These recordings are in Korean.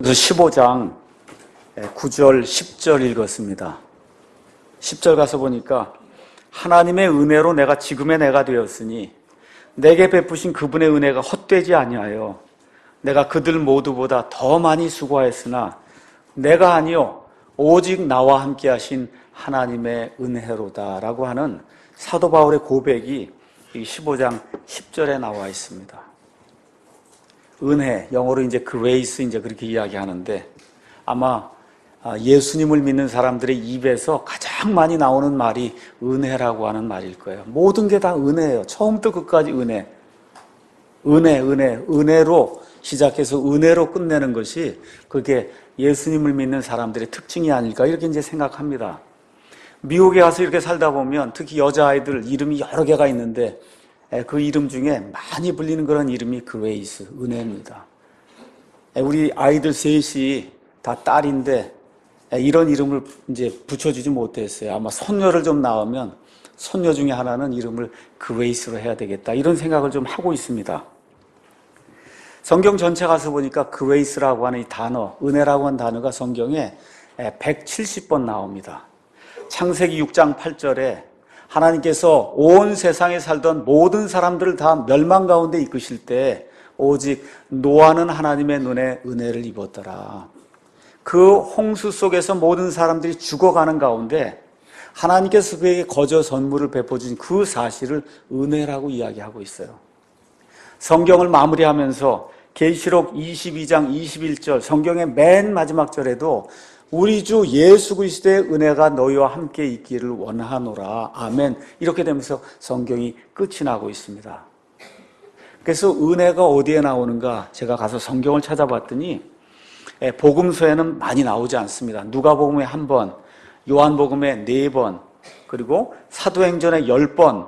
그래서 15장 9절, 10절 읽었습니다. 10절 가서 보니까 하나님의 은혜로 내가 지금의 내가 되었으니 내게 베푸신 그분의 은혜가 헛되지 아니하여 내가 그들 모두보다 더 많이 수고하였으나 내가 아니요 오직 나와 함께 하신 하나님의 은혜로다라고 하는 사도 바울의 고백이 이 15장 10절에 나와 있습니다. 은혜, 영어로 이제 그레이스 이제 그렇게 이야기하는데 아마 예수님을 믿는 사람들의 입에서 가장 많이 나오는 말이 은혜라고 하는 말일 거예요. 모든 게 다 은혜예요. 처음부터 끝까지 은혜. 은혜로 시작해서 은혜로 끝내는 것이 그게 예수님을 믿는 사람들의 특징이 아닐까 이렇게 이제 생각합니다. 미국에 가서 이렇게 살다 보면 특히 여자아이들 이름이 여러 개가 있는데 그 이름 중에 많이 불리는 그런 이름이 그레이스, 은혜입니다. 우리 아이들 셋이 다 딸인데 이런 이름을 이제 붙여주지 못했어요. 아마 손녀를 좀 낳으면 손녀 중에 하나는 이름을 그레이스로 해야 되겠다 이런 생각을 좀 하고 있습니다. 성경 전체 가서 보니까 그레이스라고 하는 이 단어, 은혜라고 하는 단어가 성경에 170번 나옵니다. 창세기 6장 8절에 하나님께서 온 세상에 살던 모든 사람들을 다 멸망 가운데 이끄실 때 오직 노아는 하나님의 눈에 은혜를 입었더라. 그 홍수 속에서 모든 사람들이 죽어가는 가운데 하나님께서 그에게 거저 선물을 베풀어주신 그 사실을 은혜라고 이야기하고 있어요. 성경을 마무리하면서 계시록 22장 21절 성경의 맨 마지막 절에도 우리 주 예수 그리스도의 은혜가 너희와 함께 있기를 원하노라. 아멘. 이렇게 되면서 성경이 끝이 나고 있습니다. 그래서 은혜가 어디에 나오는가? 제가 가서 성경을 찾아봤더니 복음서에는 많이 나오지 않습니다. 누가복음에 1번, 요한복음에 4번, 그리고 사도행전에 10번,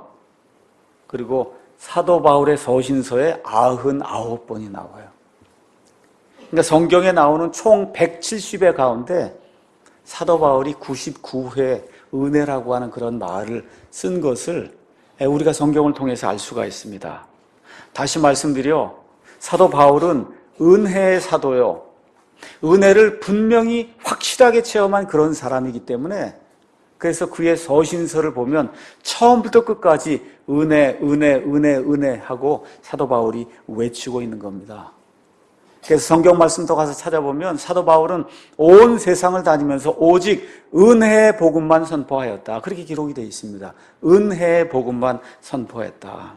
그리고 사도 바울의 서신서에 99번이 나와요. 그러니까 성경에 나오는 총 170회 가운데 사도 바울이 99회 은혜라고 하는 그런 말을 쓴 것을 우리가 성경을 통해서 알 수가 있습니다. 다시 말씀드려 사도 바울은 은혜의 사도요. 은혜를 분명히 확실하게 체험한 그런 사람이기 때문에 그래서 그의 서신서를 보면 처음부터 끝까지 은혜 하고 사도 바울이 외치고 있는 겁니다. 그래서 성경 말씀 더 가서 찾아보면 사도 바울은 온 세상을 다니면서 오직 은혜의 복음만 선포하였다. 그렇게 기록이 되어 있습니다. 은혜의 복음만 선포했다.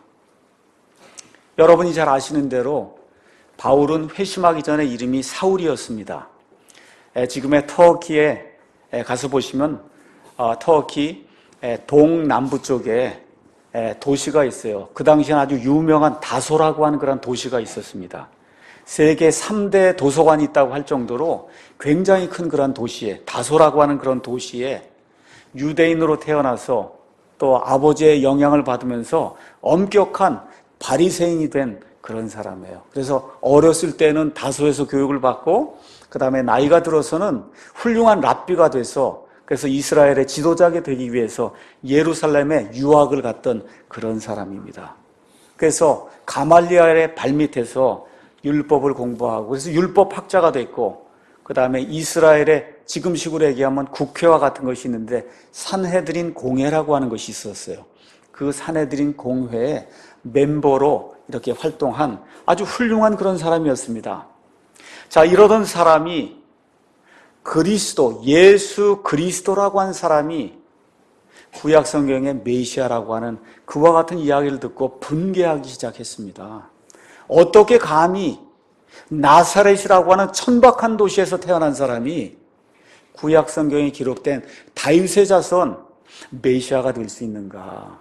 여러분이 잘 아시는 대로 바울은 회심하기 전에 이름이 사울이었습니다. 지금의 터키에 가서 보시면 터키 동남부 쪽에 도시가 있어요. 그 당시엔 아주 유명한 다소라고 하는 그런 도시가 있었습니다. 세계 3대 도서관이 있다고 할 정도로 굉장히 큰 그런 도시에 다소라고 하는 그런 도시에 유대인으로 태어나서 또 아버지의 영향을 받으면서 엄격한 바리새인이 된 그런 사람이에요. 그래서 어렸을 때는 다소에서 교육을 받고 그 다음에 나이가 들어서는 훌륭한 랍비가 돼서 그래서 이스라엘의 지도자가 되기 위해서 예루살렘에 유학을 갔던 그런 사람입니다. 그래서 가말리엘의 발밑에서 율법을 공부하고 그래서 율법학자가 됐고 그 다음에 이스라엘의 지금식으로 얘기하면 국회와 같은 것이 있는데 산헤드린 공회라고 하는 것이 있었어요. 그 산헤드린 공회의 멤버로 이렇게 활동한 아주 훌륭한 그런 사람이었습니다. 자, 이러던 사람이 그리스도, 예수 그리스도라고 하는 사람이 구약 성경의 메시아라고 하는 그와 같은 이야기를 듣고 분개하기 시작했습니다. 어떻게 감히 나사렛이라고 하는 천박한 도시에서 태어난 사람이 구약 성경에 기록된 다윗의 자손 메시아가 될 수 있는가?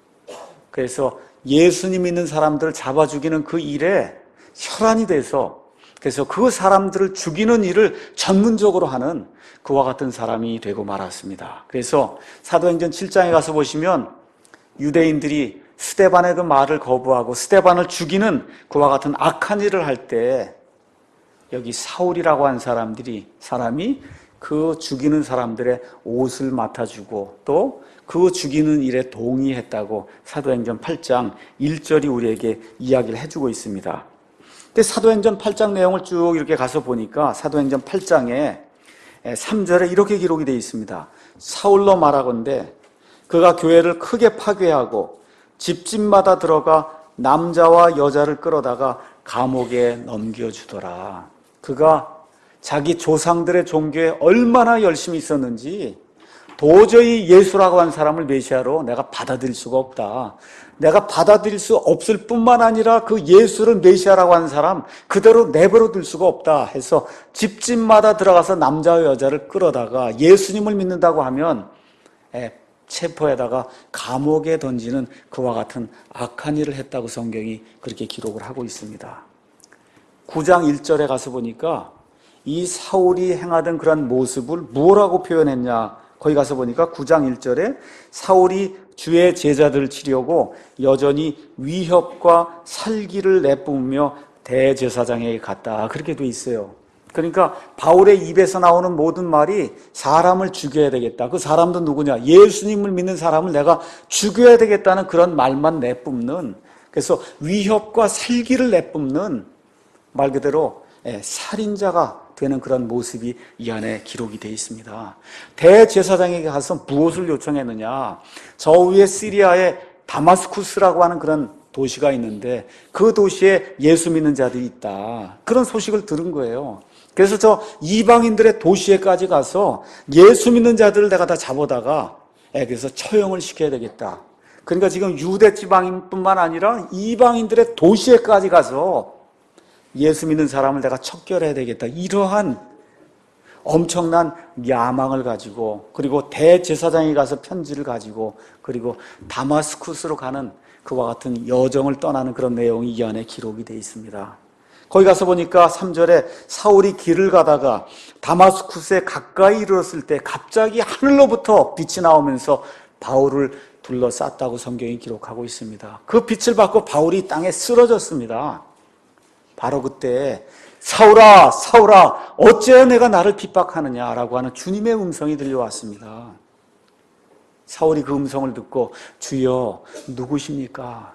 그래서 예수님 믿는 사람들을 잡아 죽이는 그 일에 혈안이 돼서 그래서 그 사람들을 죽이는 일을 전문적으로 하는 그와 같은 사람이 되고 말았습니다. 그래서 사도행전 7장에 가서 보시면 유대인들이 스데반의 그 말을 거부하고 스데반을 죽이는 그와 같은 악한 일을 할 때 여기 사울이라고 한 사람이 그 죽이는 사람들의 옷을 맡아주고 또 그 죽이는 일에 동의했다고 사도행전 8장 1절이 우리에게 이야기를 해주고 있습니다. 사도행전 8장 내용을 쭉 이렇게 가서 보니까 사도행전 8장에 3절에 이렇게 기록이 되어 있습니다. 사울로 말하건대 그가 교회를 크게 파괴하고 집집마다 들어가 남자와 여자를 끌어다가 감옥에 넘겨주더라. 그가 자기 조상들의 종교에 얼마나 열심히 있었는지 도저히 예수라고 한 사람을 메시아로 내가 받아들일 수가 없다. 내가 받아들일 수 없을 뿐만 아니라 그 예수를 메시아라고 하는 사람 그대로 내버려 둘 수가 없다 해서 집집마다 들어가서 남자와 여자를 끌어다가 예수님을 믿는다고 하면 체포에다가 감옥에 던지는 그와 같은 악한 일을 했다고 성경이 그렇게 기록을 하고 있습니다. 9장 1절에 가서 보니까 이 사울이 행하던 그런 모습을 뭐라고 표현했냐, 거기 가서 보니까 9장 1절에 사울이 주의 제자들을 치려고 여전히 위협과 살기를 내뿜으며 대제사장에게 갔다, 그렇게 돼 있어요. 그러니까 바울의 입에서 나오는 모든 말이 사람을 죽여야 되겠다. 그 사람도 누구냐? 예수님을 믿는 사람을 내가 죽여야 되겠다는 그런 말만 내뿜는, 그래서 위협과 살기를 내뿜는 말 그대로 살인자가 되는 그런 모습이 이 안에 기록이 되어 있습니다. 대제사장에게 가서 무엇을 요청했느냐? 저 위에 시리아의 다마스쿠스라고 하는 그런 도시가 있는데 그 도시에 예수 믿는 자들이 있다, 그런 소식을 들은 거예요. 그래서 저 이방인들의 도시에까지 가서 예수 믿는 자들을 내가 다 잡아다가 그래서 처형을 시켜야 되겠다. 그러니까 지금 유대 지방인뿐만 아니라 이방인들의 도시에까지 가서 예수 믿는 사람을 내가 척결해야 되겠다, 이러한 엄청난 야망을 가지고, 그리고 대제사장이 가서 편지를 가지고, 그리고 다마스쿠스로 가는 그와 같은 여정을 떠나는 그런 내용이 이 안에 기록이 되어 있습니다. 거기 가서 보니까 3절에 사울이 길을 가다가 다마스쿠스에 가까이 이르렀을 때 갑자기 하늘로부터 빛이 나오면서 바울을 둘러쌌다고 성경이 기록하고 있습니다. 그 빛을 받고 바울이 땅에 쓰러졌습니다. 바로 그때 사울아 사울아 어째 내가 나를 핍박하느냐라고 하는 주님의 음성이 들려왔습니다. 사울이 그 음성을 듣고 주여 누구십니까?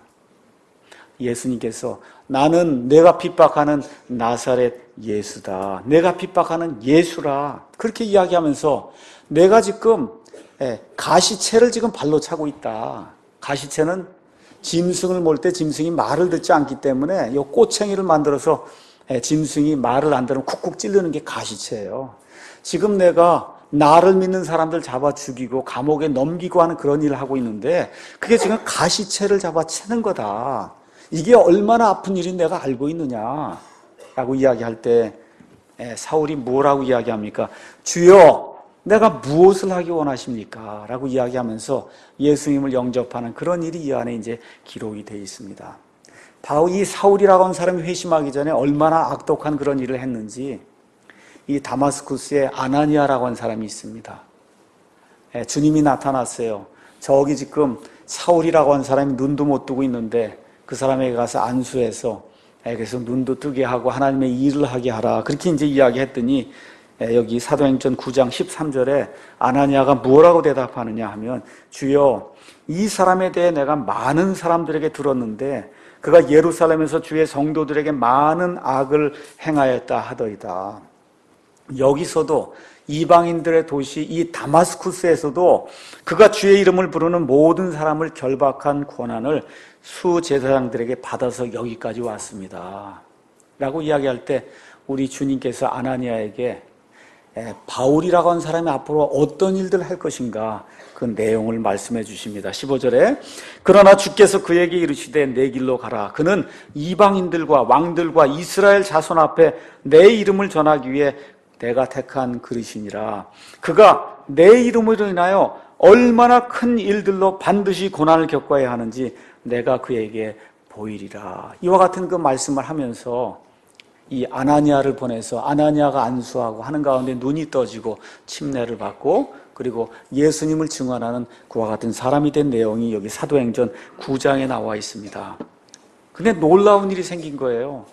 예수님께서 나는 내가 핍박하는 나사렛 예수다, 내가 핍박하는 예수라, 그렇게 이야기하면서 내가 지금 가시채를 지금 발로 차고 있다. 가시채는 짐승을 몰 때 짐승이 말을 듣지 않기 때문에 이 꼬챙이를 만들어서 짐승이 말을 안 들으면 쿡쿡 찌르는 게 가시채예요. 지금 내가 나를 믿는 사람들 잡아 죽이고 감옥에 넘기고 하는 그런 일을 하고 있는데 그게 지금 가시채를 잡아 채는 거다. 이게 얼마나 아픈 일인 내가 알고 있느냐 라고 이야기할 때 사울이 뭐라고 이야기합니까? 주여 내가 무엇을 하기 원하십니까? 라고 이야기하면서 예수님을 영접하는 그런 일이 이 안에 이제 기록이 되어 있습니다. 바로 이 사울이라고 하는 사람이 회심하기 전에 얼마나 악독한 그런 일을 했는지 이 다마스쿠스에 아나니아라고 하는 사람이 있습니다. 주님이 나타났어요. 저기 지금 사울이라고 하는 사람이 눈도 못 뜨고 있는데 그 사람에게 가서 안수해서 그래서 눈도 뜨게 하고 하나님의 일을 하게 하라, 그렇게 이제 이야기했더니 여기 사도행전 9장 13절에 아나니아가 뭐라고 대답하느냐 하면 주여 이 사람에 대해 내가 많은 사람들에게 들었는데 그가 예루살렘에서 주의 성도들에게 많은 악을 행하였다 하더이다. 여기서도 이방인들의 도시 이 다마스쿠스에서도 그가 주의 이름을 부르는 모든 사람을 결박한 권한을 수제사장들에게 받아서 여기까지 왔습니다 라고 이야기할 때 우리 주님께서 아나니아에게 바울이라고 하는 사람이 앞으로 어떤 일들을 할 것인가 그 내용을 말씀해 주십니다. 15절에 그러나 주께서 그에게 이르시되 내 길로 가라. 그는 이방인들과 왕들과 이스라엘 자손 앞에 내 이름을 전하기 위해 내가 택한 그릇이니라. 그가 내 이름으로 인하여 얼마나 큰 일들로 반드시 고난을 겪어야 하는지 내가 그에게 보이리라. 이와 같은 그 말씀을 하면서 이 아나니아를 보내서 아나니아가 안수하고 하는 가운데 눈이 떠지고 침례를 받고 그리고 예수님을 증언하는 그와 같은 사람이 된 내용이 여기 사도행전 9장에 나와 있습니다. 근데 놀라운 일이 생긴 거예요.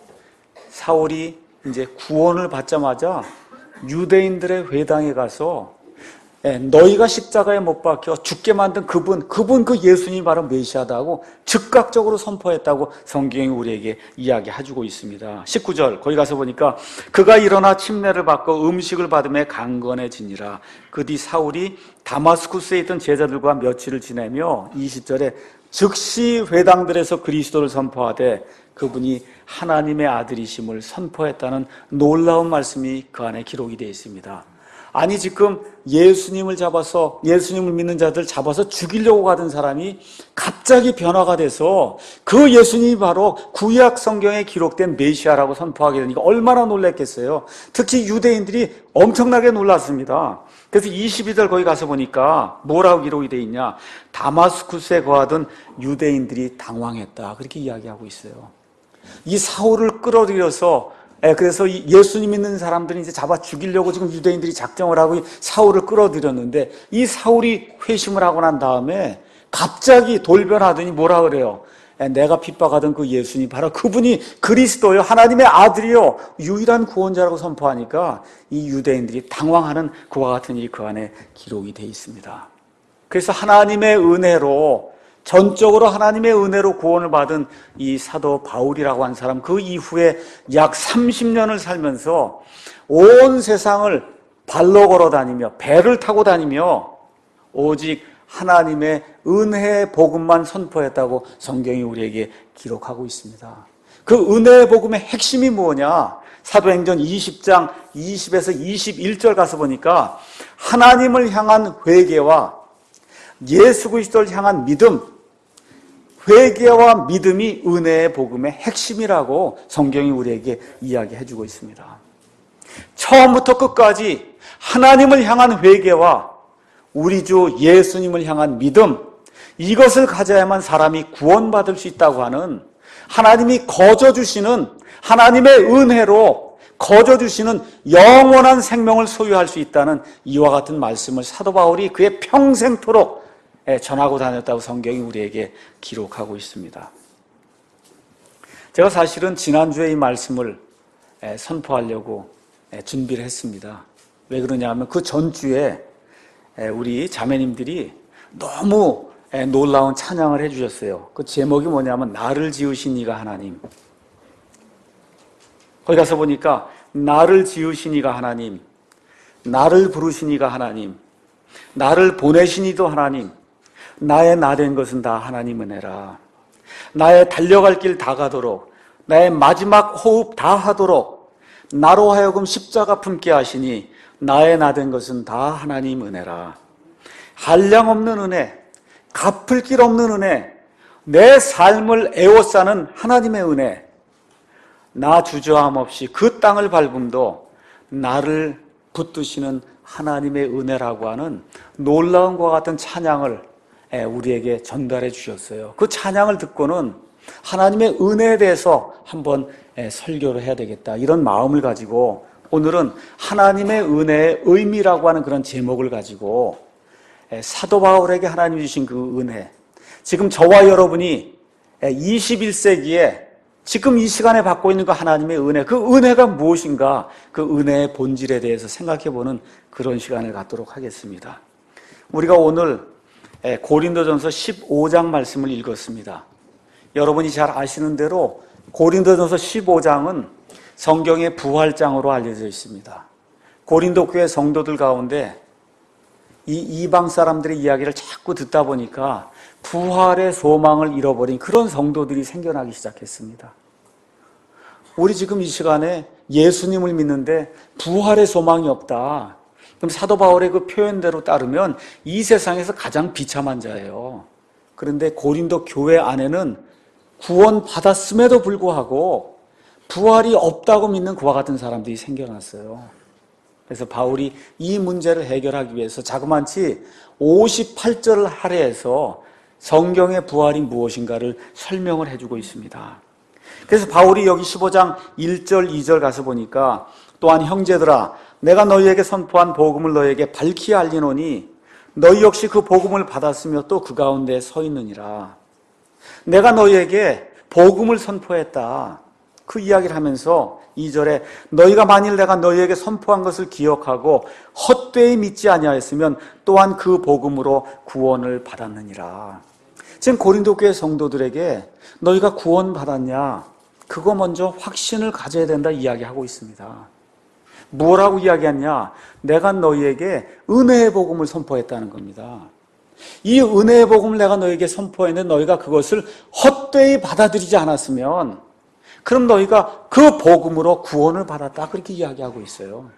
사울이 이제 구원을 받자마자 유대인들의 회당에 가서 너희가 십자가에 못 박혀 죽게 만든 그분 그 예수님이 바로 메시아다고 즉각적으로 선포했다고 성경이 우리에게 이야기해주고 있습니다. 19절 거기 가서 보니까 그가 일어나 침례를 받고 음식을 받음에 강건해지니라. 그 뒤 사울이 다마스쿠스에 있던 제자들과 며칠을 지내며 20절에 즉시 회당들에서 그리스도를 선포하되 그분이 하나님의 아들이심을 선포했다는 놀라운 말씀이 그 안에 기록이 되어 있습니다. 아니 지금 예수님을 믿는 자들 잡아서 죽이려고 하던 사람이 갑자기 변화가 돼서 그 예수님이 바로 구약 성경에 기록된 메시아라고 선포하게 되니까 얼마나 놀랐겠어요. 특히 유대인들이 엄청나게 놀랐습니다. 그래서 22절 거기 가서 보니까 뭐라고 기록이 되어 있냐. 다마스쿠스에 거하던 유대인들이 당황했다. 그렇게 이야기하고 있어요. 이 사울을 끌어들여서 그래서 예수님 믿는 사람들이 이제 잡아 죽이려고 지금 유대인들이 작정을 하고 사울을 끌어들였는데 이 사울이 회심을 하고 난 다음에 갑자기 돌변하더니 뭐라 그래요? 내가 핍박하던 그 예수님 바로 그분이 그리스도요 하나님의 아들이요 유일한 구원자라고 선포하니까 이 유대인들이 당황하는 그와 같은 일이 그 안에 기록이 되어 있습니다. 그래서 하나님의 은혜로 전적으로 하나님의 은혜로 구원을 받은 이 사도 바울이라고 한 사람 그 이후에 약 30년을 살면서 온 세상을 발로 걸어 다니며 배를 타고 다니며 오직 하나님의 은혜의 복음만 선포했다고 성경이 우리에게 기록하고 있습니다. 그 은혜의 복음의 핵심이 뭐냐? 사도행전 20장 20에서 21절 가서 보니까 하나님을 향한 회개와 예수 그리스도를 향한 믿음, 회개와 믿음이 은혜의 복음의 핵심이라고 성경이 우리에게 이야기해주고 있습니다. 처음부터 끝까지 하나님을 향한 회개와 우리 주 예수님을 향한 믿음, 이것을 가져야만 사람이 구원받을 수 있다고 하는 하나님이 거저주시는 하나님의 은혜로 거저주시는 영원한 생명을 소유할 수 있다는 이와 같은 말씀을 사도 바울이 그의 평생토록 전하고 다녔다고 성경이 우리에게 기록하고 있습니다. 제가 사실은 지난주에 이 말씀을 선포하려고 준비를 했습니다. 왜 그러냐면 그 전주에 우리 자매님들이 너무 놀라운 찬양을 해주셨어요. 그 제목이 뭐냐면 나를 지으신 이가 하나님. 거기 가서 보니까 나를 지으신 이가 하나님, 나를 부르신 이가 하나님, 나를 보내신 이도 하나님, 나의 나 된 것은 다 하나님 은혜라. 나의 달려갈 길 다 가도록, 나의 마지막 호흡 다 하도록 나로 하여금 십자가 품게 하시니 나의 나 된 것은 다 하나님 은혜라. 한량 없는 은혜, 갚을 길 없는 은혜, 내 삶을 에워싸는 하나님의 은혜, 나 주저함 없이 그 땅을 밟음도 나를 붙드시는 하나님의 은혜라고 하는 놀라운 것과 같은 찬양을 우리에게 전달해 주셨어요. 그 찬양을 듣고는 하나님의 은혜에 대해서 한번 설교를 해야 되겠다 이런 마음을 가지고 오늘은 하나님의 은혜의 의미라고 하는 그런 제목을 가지고 사도 바울에게 하나님이 주신 그 은혜, 지금 저와 여러분이 21세기에 지금 이 시간에 받고 있는 그 하나님의 은혜, 그 은혜가 무엇인가, 그 은혜의 본질에 대해서 생각해보는 그런 시간을 갖도록 하겠습니다. 우리가 오늘 고린도전서 15장 말씀을 읽었습니다. 여러분이 잘 아시는 대로 고린도전서 15장은 성경의 부활장으로 알려져 있습니다. 고린도 교회 성도들 가운데 이 이방 사람들의 이야기를 자꾸 듣다 보니까 부활의 소망을 잃어버린 그런 성도들이 생겨나기 시작했습니다. 우리 지금 이 시간에 예수님을 믿는데 부활의 소망이 없다. 그럼 사도 바울의 그 표현대로 따르면 이 세상에서 가장 비참한 자예요. 그런데 고린도 교회 안에는 구원 받았음에도 불구하고 부활이 없다고 믿는 그와 같은 사람들이 생겨났어요. 그래서 바울이 이 문제를 해결하기 위해서 자그마치 58절을 할애해서 성경의 부활이 무엇인가를 설명을 해주고 있습니다. 그래서 바울이 여기 15장 1절, 2절 가서 보니까 또한 형제들아 내가 너희에게 선포한 복음을 너희에게 밝히 알리노니 너희 역시 그 복음을 받았으며 또 그 가운데 서 있느니라. 내가 너희에게 복음을 선포했다. 그 이야기를 하면서 2절에 너희가 만일 내가 너희에게 선포한 것을 기억하고 헛되이 믿지 아니하였으면 또한 그 복음으로 구원을 받았느니라. 지금 고린도 교회 성도들에게 너희가 구원 받았냐? 그거 먼저 확신을 가져야 된다 이야기하고 있습니다. 뭐라고 이야기했냐? 내가 너희에게 은혜의 복음을 선포했다는 겁니다. 이 은혜의 복음을 내가 너희에게 선포했는데 너희가 그것을 헛되이 받아들이지 않았으면 그럼 너희가 그 복음으로 구원을 받았다. 그렇게 이야기하고 있어요.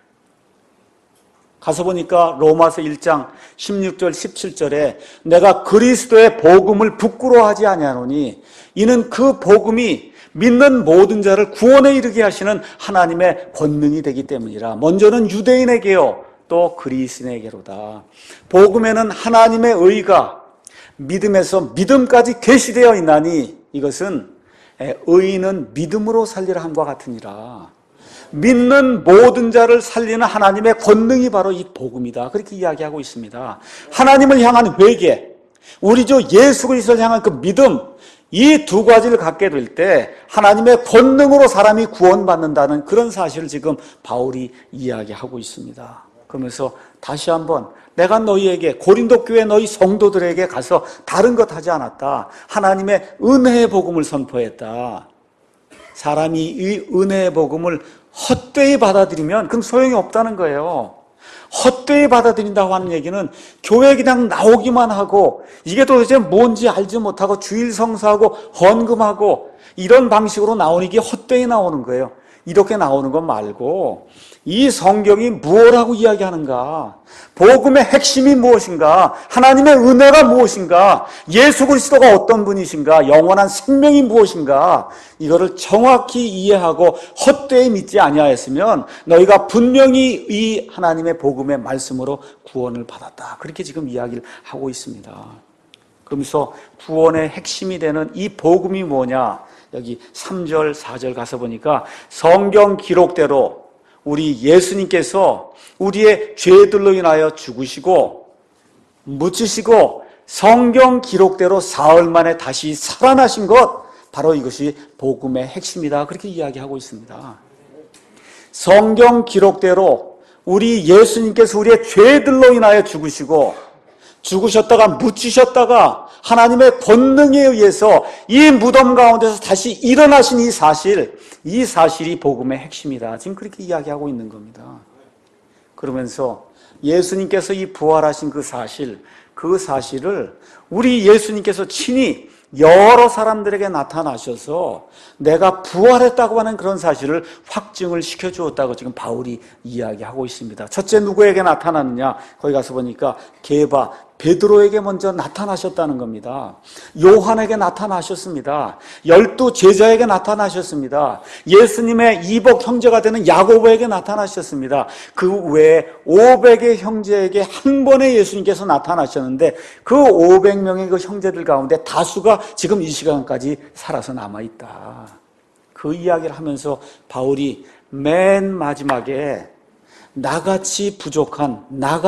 가서 보니까 로마서 1장 16절 17절에 내가 그리스도의 복음을 부끄러워하지 아니하노니 이는 그 복음이 믿는 모든 자를 구원에 이르게 하시는 하나님의 권능이 되기 때문이라. 먼저는 유대인에게요 또 그리스인에게로다. 복음에는 하나님의 의가 믿음에서 믿음까지 계시되어 있나니 이것은 의인은 믿음으로 살리라 함과 같으니라. 믿는 모든 자를 살리는 하나님의 권능이 바로 이 복음이다. 그렇게 이야기하고 있습니다. 하나님을 향한 회개, 우리 주 예수 그리스도를 향한 그 믿음, 이 두 가지를 갖게 될 때 하나님의 권능으로 사람이 구원받는다는 그런 사실을 지금 바울이 이야기하고 있습니다. 그러면서 다시 한번 내가 너희에게 고린도 교회 너희 성도들에게 가서 다른 것 하지 않았다. 하나님의 은혜의 복음을 선포했다. 사람이 이 은혜의 복음을 헛되이 받아들이면 그럼 소용이 없다는 거예요. 헛되이 받아들인다고 하는 얘기는 교회에 그냥 나오기만 하고 이게 도대체 뭔지 알지 못하고 주일 성사하고 헌금하고 이런 방식으로 나오는 게 헛되이 나오는 거예요. 이렇게 나오는 것 말고 이 성경이 무엇라고 이야기하는가? 복음의 핵심이 무엇인가? 하나님의 은혜가 무엇인가? 예수 그리스도가 어떤 분이신가? 영원한 생명이 무엇인가? 이거를 정확히 이해하고 헛되이 믿지 아니하였으면 너희가 분명히 이 하나님의 복음의 말씀으로 구원을 받았다. 그렇게 지금 이야기를 하고 있습니다. 그러면서 구원의 핵심이 되는 이 복음이 뭐냐? 여기 3절, 4절 가서 보니까 성경 기록대로 우리 예수님께서 우리의 죄들로 인하여 죽으시고 묻히시고 성경 기록대로 사흘 만에 다시 살아나신 것, 바로 이것이 복음의 핵심이다. 그렇게 이야기하고 있습니다. 성경 기록대로 우리 예수님께서 우리의 죄들로 인하여 죽으셨다가 묻히셨다가 하나님의 권능에 의해서 이 무덤 가운데서 다시 일어나신 이 사실이 복음의 핵심이다. 지금 그렇게 이야기하고 있는 겁니다. 그러면서 예수님께서 이 부활하신 그 사실을 우리 예수님께서 친히 여러 사람들에게 나타나셔서 내가 부활했다고 하는 그런 사실을 확증을 시켜주었다고 지금 바울이 이야기하고 있습니다. 첫째 누구에게 나타났느냐? 거기 가서 보니까 게바, 베드로에게 먼저 나타나셨다는 겁니다. 요한에게 나타나셨습니다. 12 제자에게 나타나셨습니다. 예수님의 이복 형제가 되는 야고보에게 나타나셨습니다. 그 외에 500의 형제에게 한 번에 예수님께서 나타나셨는데 그 500명의 그 형제들 가운데 다수가 지금 이 시간까지 살아서 남아있다. 그 이야기를 하면서 바울이 맨 마지막에 나같이 부족한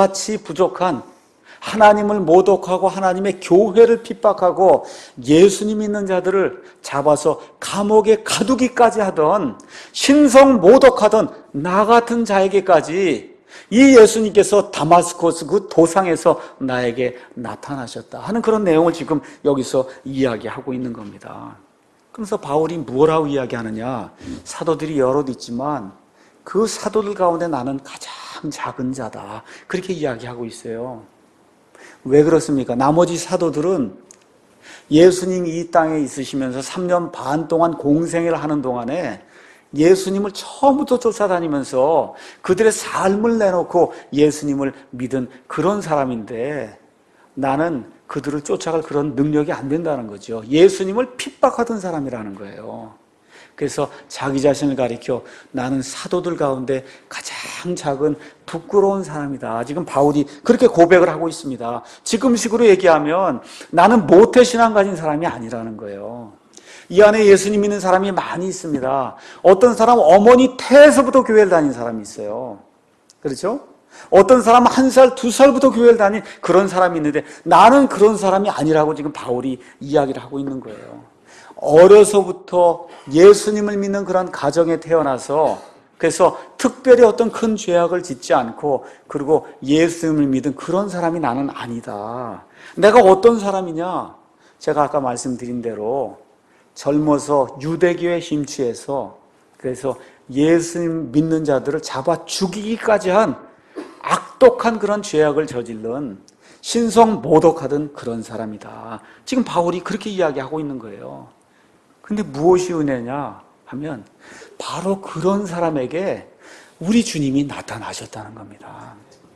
하나님을 모독하고 하나님의 교회를 핍박하고 예수님 믿는 자들을 잡아서 감옥에 가두기까지 하던 신성 모독하던 나 같은 자에게까지 이 예수님께서 다마스코스 그 도상에서 나에게 나타나셨다 하는 그런 내용을 지금 여기서 이야기하고 있는 겁니다. 그래서 바울이 뭐라고 이야기하느냐? 사도들이 여럿 있지만 그 사도들 가운데 나는 가장 작은 자다. 그렇게 이야기하고 있어요. 왜 그렇습니까? 나머지 사도들은 예수님이 이 땅에 있으시면서 3년 반 동안 공생애를 하는 동안에 예수님을 처음부터 쫓아다니면서 그들의 삶을 내놓고 예수님을 믿은 그런 사람인데 나는 그들을 쫓아갈 그런 능력이 안 된다는 거죠. 예수님을 핍박하던 사람이라는 거예요. 그래서 자기 자신을 가리켜 나는 사도들 가운데 가장 작은 부끄러운 사람이다. 지금 바울이 그렇게 고백을 하고 있습니다. 지금식으로 얘기하면 나는 모태신앙 가진 사람이 아니라는 거예요. 이 안에 예수님 믿는 사람이 많이 있습니다. 어떤 사람은 어머니 태에서부터 교회를 다닌 사람이 있어요. 그렇죠? 어떤 사람은 1살, 2살부터 교회를 다닌 그런 사람이 있는데 나는 그런 사람이 아니라고 지금 바울이 이야기를 하고 있는 거예요. 어려서부터 예수님을 믿는 그런 가정에 태어나서 그래서 특별히 어떤 큰 죄악을 짓지 않고 그리고 예수님을 믿은 그런 사람이 나는 아니다. 내가 어떤 사람이냐? 제가 아까 말씀드린 대로 젊어서 유대교에 심취해서 그래서 예수님 믿는 자들을 잡아 죽이기까지 한 악독한 그런 죄악을 저질른 신성 모독하던 그런 사람이다. 지금 바울이 그렇게 이야기하고 있는 거예요. 근데 무엇이 은혜냐 하면 바로 그런 사람에게 우리 주님이 나타나셨다는 겁니다.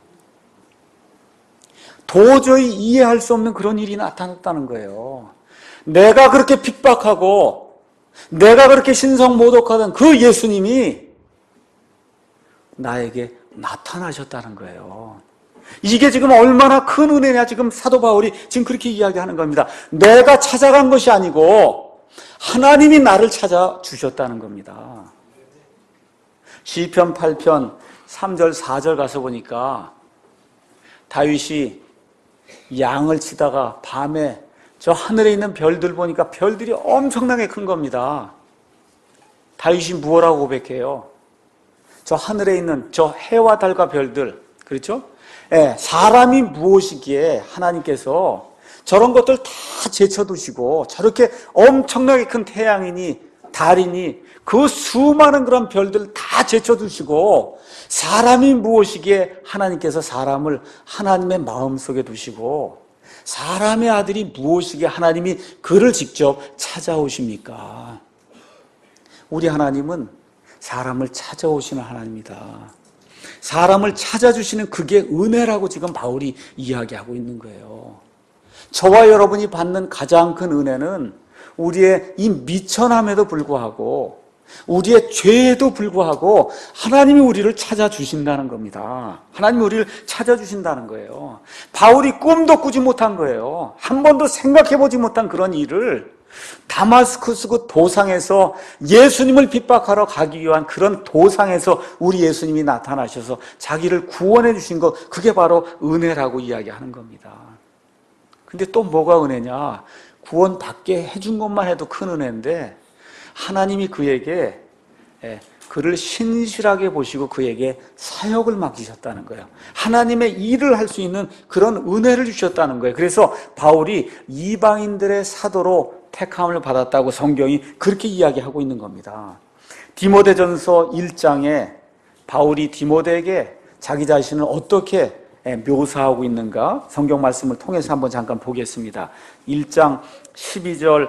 도저히 이해할 수 없는 그런 일이 나타났다는 거예요. 내가 그렇게 핍박하고 내가 그렇게 신성 모독하던 그 예수님이 나에게 나타나셨다는 거예요. 이게 지금 얼마나 큰 은혜냐 지금 사도 바울이 지금 그렇게 이야기하는 겁니다. 내가 찾아간 것이 아니고 하나님이 나를 찾아주셨다는 겁니다. 시편 8편 3절 4절 가서 보니까 다윗이 양을 치다가 밤에 저 하늘에 있는 별들 보니까 별들이 엄청나게 큰 겁니다. 다윗이 무엇라고 고백해요? 저 하늘에 있는 저 해와 달과 별들, 그렇죠? 예, 사람이 무엇이기에 하나님께서 저런 것들 다 제쳐두시고 저렇게 엄청나게 큰 태양이니 달이니 그 수많은 그런 별들 다 제쳐두시고 사람이 무엇이기에 하나님께서 사람을 하나님의 마음속에 두시고 사람의 아들이 무엇이기에 하나님이 그를 직접 찾아오십니까? 우리 하나님은 사람을 찾아오시는 하나님이다. 사람을 찾아주시는 그게 은혜라고 지금 바울이 이야기하고 있는 거예요. 저와 여러분이 받는 가장 큰 은혜는 우리의 이 미천함에도 불구하고 우리의 죄에도 불구하고 하나님이 우리를 찾아주신다는 겁니다. 하나님이 우리를 찾아주신다는 거예요. 바울이 꿈도 꾸지 못한 거예요. 한 번도 생각해보지 못한 그런 일을 다마스쿠스 그 도상에서 예수님을 핍박하러 가기 위한 그런 도상에서 우리 예수님이 나타나셔서 자기를 구원해 주신 것, 그게 바로 은혜라고 이야기하는 겁니다. 근데 또 뭐가 은혜냐? 구원받게 해준 것만 해도 큰 은혜인데 하나님이 그에게 그를 신실하게 보시고 그에게 사역을 맡기셨다는 거예요. 하나님의 일을 할 수 있는 그런 은혜를 주셨다는 거예요. 그래서 바울이 이방인들의 사도로 택함을 받았다고 성경이 그렇게 이야기하고 있는 겁니다. 디모데전서 1장에 바울이 디모데에게 자기 자신을 어떻게 묘사하고 있는가 성경 말씀을 통해서 한번 잠깐 보겠습니다. 1장 12절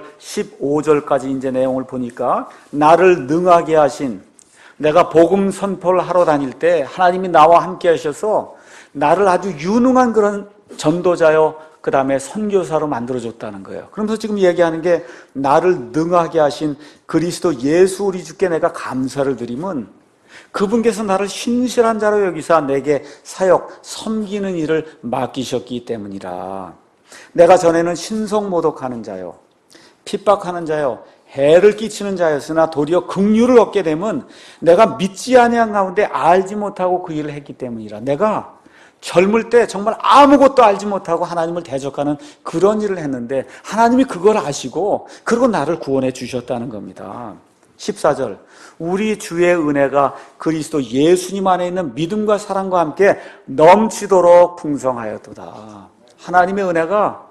15절까지 이제 내용을 보니까 나를 능하게 하신, 내가 복음 선포를 하러 다닐 때 하나님이 나와 함께 하셔서 나를 아주 유능한 그런 전도자요 그 다음에 선교사로 만들어줬다는 거예요. 그러면서 지금 얘기하는 게 나를 능하게 하신 그리스도 예수 우리 주께 내가 감사를 드림은 그분께서 나를 신실한 자로 여기사 내게 사역, 섬기는 일을 맡기셨기 때문이라. 내가 전에는 신성모독하는 자요, 핍박하는 자요, 해를 끼치는 자였으나 도리어 긍휼을 얻게 되면 내가 믿지 아니한 가운데 알지 못하고 그 일을 했기 때문이라. 내가 젊을 때 정말 아무것도 알지 못하고 하나님을 대적하는 그런 일을 했는데 하나님이 그걸 아시고 그리고 나를 구원해 주셨다는 겁니다. 14절 우리 주의 은혜가 그리스도 예수님 안에 있는 믿음과 사랑과 함께 넘치도록 풍성하였도다. 하나님의 은혜가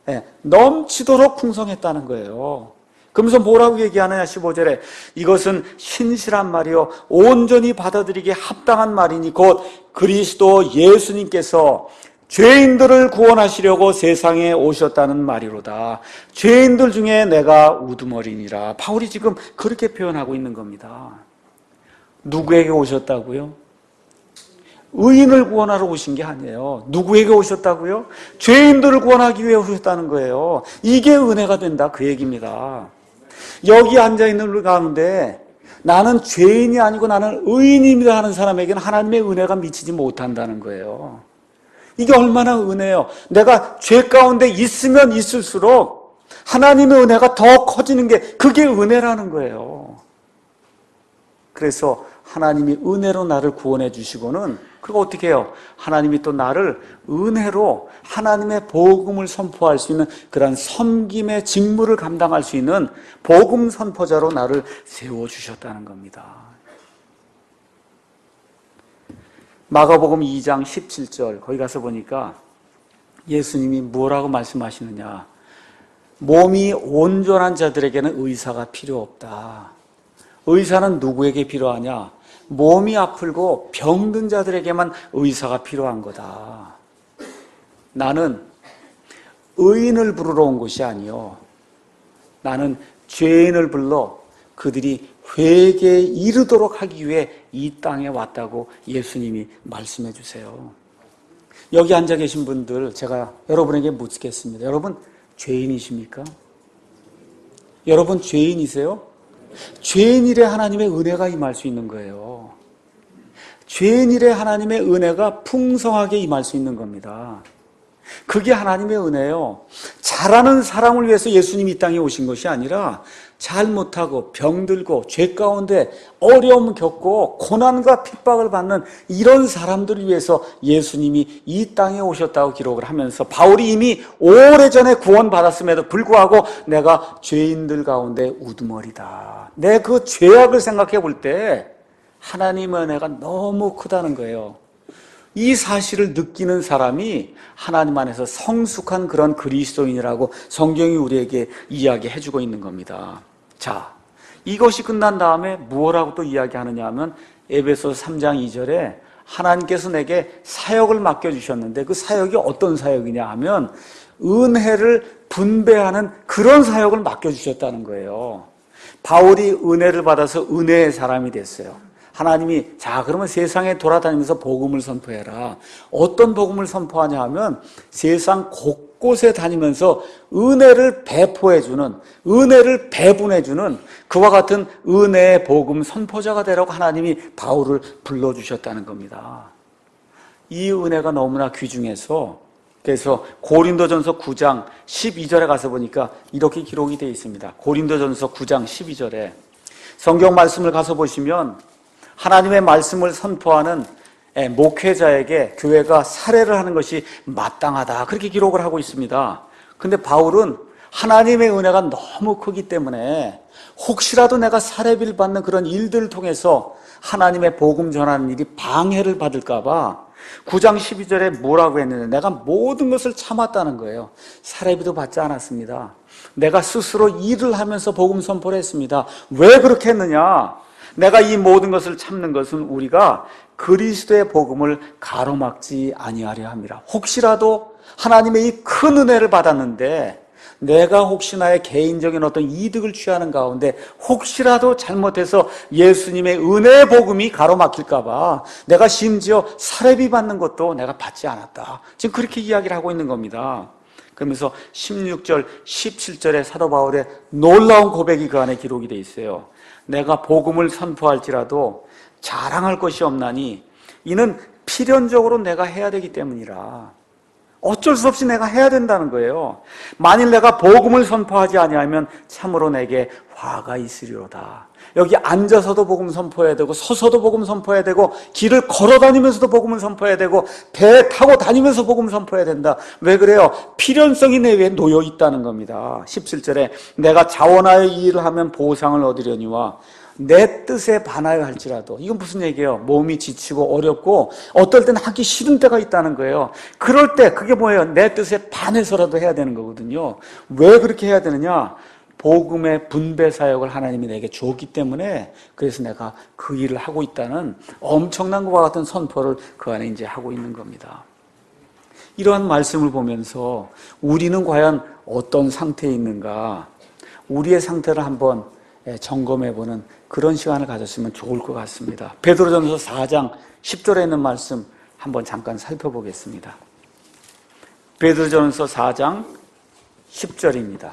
넘치도록 풍성했다는 거예요. 그러면서 뭐라고 얘기하느냐 15절에 이것은 신실한 말이요 온전히 받아들이기에 합당한 말이니 곧 그리스도 예수님께서 죄인들을 구원하시려고 세상에 오셨다는 말이로다. 죄인들 중에 내가 우두머리니라. 바울이 지금 그렇게 표현하고 있는 겁니다. 누구에게 오셨다고요? 의인을 구원하러 오신 게 아니에요. 누구에게 오셨다고요? 죄인들을 구원하기 위해 오셨다는 거예요. 이게 은혜가 된다 그 얘기입니다. 여기 앉아있는 우리 가운데 나는 죄인이 아니고 나는 의인입니다 하는 사람에게는 하나님의 은혜가 미치지 못한다는 거예요. 이게 얼마나 은혜예요. 내가 죄 가운데 있으면 있을수록 하나님의 은혜가 더 커지는 게 그게 은혜라는 거예요. 그래서 하나님이 은혜로 나를 구원해 주시고는 그리고 어떻게 해요? 하나님이 또 나를 은혜로 하나님의 복음을 선포할 수 있는 그런 섬김의 직무를 감당할 수 있는 복음 선포자로 나를 세워주셨다는 겁니다. 마가복음 2장 17절 거기 가서 보니까 예수님이 뭐라고 말씀하시느냐. 몸이 온전한 자들에게는 의사가 필요 없다. 의사는 누구에게 필요하냐? 몸이 아프고 병든 자들에게만 의사가 필요한 거다. 나는 의인을 부르러 온 것이 아니요. 나는 죄인을 불러 그들이 회개에 이르도록 하기 위해 이 땅에 왔다고 예수님이 말씀해 주세요. 여기 앉아 계신 분들 제가 여러분에게 묻겠습니다. 여러분 죄인이십니까? 여러분 죄인이세요? 죄인일에 하나님의 은혜가 임할 수 있는 거예요. 죄인일에 하나님의 은혜가 풍성하게 임할 수 있는 겁니다. 그게 하나님의 은혜예요. 잘하는 사람을 위해서 예수님이 이 땅에 오신 것이 아니라 잘못하고 병들고 죄 가운데 어려움 겪고 고난과 핍박을 받는 이런 사람들을 위해서 예수님이 이 땅에 오셨다고 기록을 하면서 바울이 이미 오래전에 구원받았음에도 불구하고 내가 죄인들 가운데 우두머리다. 내 그 죄악을 생각해 볼 때 하나님의 은혜가 너무 크다는 거예요. 이 사실을 느끼는 사람이 하나님 안에서 성숙한 그런 그리스도인이라고 성경이 우리에게 이야기해주고 있는 겁니다. 자, 이것이 끝난 다음에 무엇라고 또 이야기하느냐 하면 에베소서 3장 2절에 하나님께서 내게 사역을 맡겨주셨는데 그 사역이 어떤 사역이냐 하면 은혜를 분배하는 그런 사역을 맡겨주셨다는 거예요. 바울이 은혜를 받아서 은혜의 사람이 됐어요. 하나님이 자 그러면 세상에 돌아다니면서 복음을 선포해라. 어떤 복음을 선포하냐 하면 세상 곳곳에 다니면서 은혜를 배포해주는, 은혜를 배분해주는 그와 같은 은혜의 복음 선포자가 되라고 하나님이 바울을 불러주셨다는 겁니다. 이 은혜가 너무나 귀중해서 그래서 고린도전서 9장 12절에 가서 보니까 이렇게 기록이 되어 있습니다. 고린도전서 9장 12절에 성경 말씀을 가서 보시면 하나님의 말씀을 선포하는 목회자에게 교회가 살해를 하는 것이 마땅하다. 그렇게 기록을 하고 있습니다. 근데 바울은 하나님의 은혜가 너무 크기 때문에 혹시라도 내가 살해비를 받는 그런 일들을 통해서 하나님의 복음 전하는 일이 방해를 받을까 봐 9장 12절에 뭐라고 했느냐. 내가 모든 것을 참았다는 거예요. 살해비도 받지 않았습니다. 내가 스스로 일을 하면서 복음 선포를 했습니다. 왜 그렇게 했느냐. 내가 이 모든 것을 참는 것은 우리가 그리스도의 복음을 가로막지 아니하려 함이라. 혹시라도 하나님의 이 큰 은혜를 받았는데 내가 혹시 나의 개인적인 어떤 이득을 취하는 가운데 혹시라도 잘못해서 예수님의 은혜의 복음이 가로막힐까 봐 내가 심지어 살해비 받는 것도 내가 받지 않았다. 지금 그렇게 이야기를 하고 있는 겁니다. 그러면서 16절, 17절에 사도 바울의 놀라운 고백이 그 안에 기록이 되어 있어요. 내가 복음을 선포할지라도 자랑할 것이 없나니 이는 필연적으로 내가 해야 되기 때문이라. 어쩔 수 없이 내가 해야 된다는 거예요. 만일 내가 복음을 선포하지 아니하면 참으로 내게 화가 있으리로다. 여기 앉아서도 복음 선포해야 되고 서서도 복음 선포해야 되고 길을 걸어 다니면서도 복음을 선포해야 되고 배 타고 다니면서 복음 선포해야 된다. 왜 그래요? 필연성이 내 위에 놓여 있다는 겁니다. 17절에 내가 자원하여 이 일을 하면 보상을 얻으려니와 내 뜻에 반하여 할지라도. 이건 무슨 얘기예요? 몸이 지치고 어렵고 어떨 때는 하기 싫은 때가 있다는 거예요. 그럴 때 그게 뭐예요? 내 뜻에 반해서라도 해야 되는 거거든요. 왜 그렇게 해야 되느냐? 복음의 분배 사역을 하나님이 내게 줬기 때문에 그래서 내가 그 일을 하고 있다는 엄청난 것과 같은 선포를 그 안에 이제 하고 있는 겁니다. 이러한 말씀을 보면서 우리는 과연 어떤 상태에 있는가? 우리의 상태를 한번 점검해보는 그런 시간을 가졌으면 좋을 것 같습니다. 베드로전서 4장 10절에 있는 말씀 한번 잠깐 살펴보겠습니다. 베드로전서 4장 10절입니다.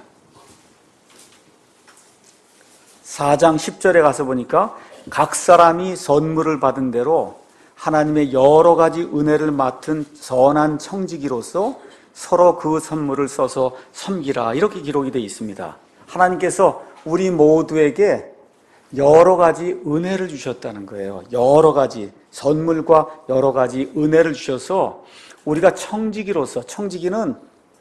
4장 10절에 가서 보니까 각 사람이 선물을 받은 대로 하나님의 여러 가지 은혜를 맡은 선한 청지기로서 서로 그 선물을 써서 섬기라. 이렇게 기록이 되어 있습니다. 하나님께서 우리 모두에게 여러 가지 은혜를 주셨다는 거예요. 여러 가지. 선물과 여러 가지 은혜를 주셔서 우리가 청지기로서, 청지기는